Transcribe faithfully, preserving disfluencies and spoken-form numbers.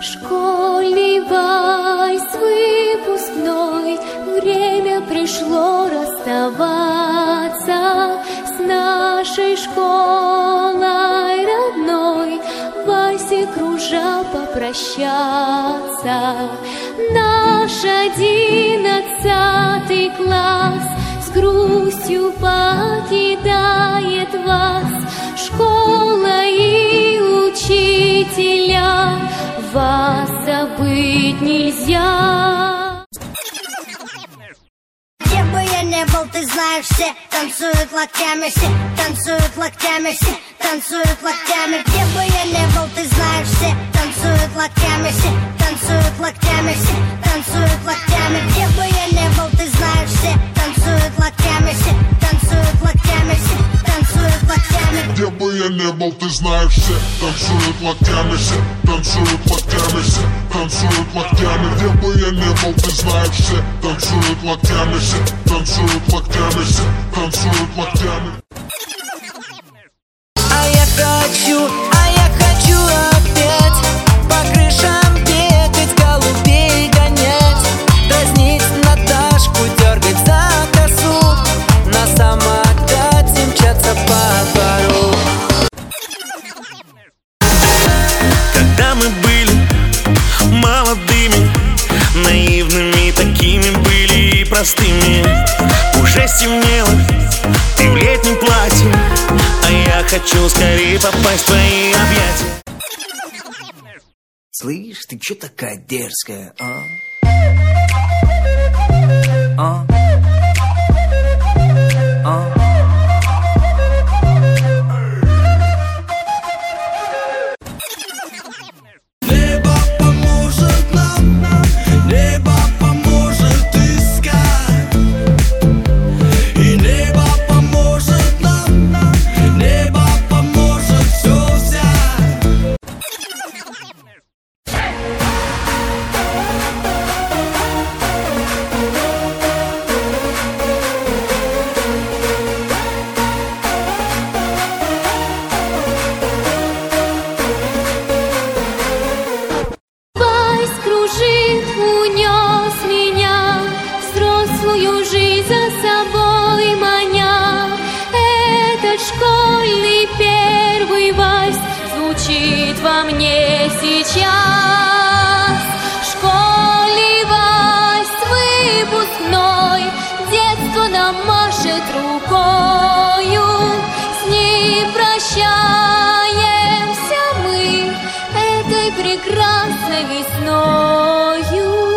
Школьный вальс выпускной, время пришло расставаться с нашей школой родной, в вальсе кружа попрощаться. Наш одиннадцатый класс с грустью покидает вас. Школа и учителя, вас забыть нельзя. Где бы я не был, ты знаешь, все танцуют локтями, все танцуют локтями, все танцуют локтями. Где бы я не был, ты знаешь, все танцуют локтями, все танцуют локтями, все танцуют локтями. Где бы я не был, ты знаешь, все танцуют локтями, все танцуют локтями, все танцуют локтями. Где бы я не был, ты знаешь, все танцуют локтями, все танцуют локтями, все танцуют локтями. Где бы я не был, ты знаешь, все танцуют локтями, все танцуют локтями, все танцуют локтями. А я хочу, а я хочу опять по крышам бегать, голубей гонять, дразнить Наташку, дергать за косу, на самокате мчаться по двору. Когда мы были молодыми, наивными такими были и простыми, уже стемнело, ты в летнем платье, а я хочу скорее попасть в твои объятия. Слышь, ты чё такая дерзкая, а? А? А? Небо поможет нам, небо поможет искать, и небо поможет нам, небо поможет все взять. Вальс кружит, унес меня, взрослую жизнь за собой маня. Этот школьный первый вальс звучит во мне сейчас. Школьный вальс выпускной, детство нам машет рукою. С ним прощаемся мы этой прекрасной весною.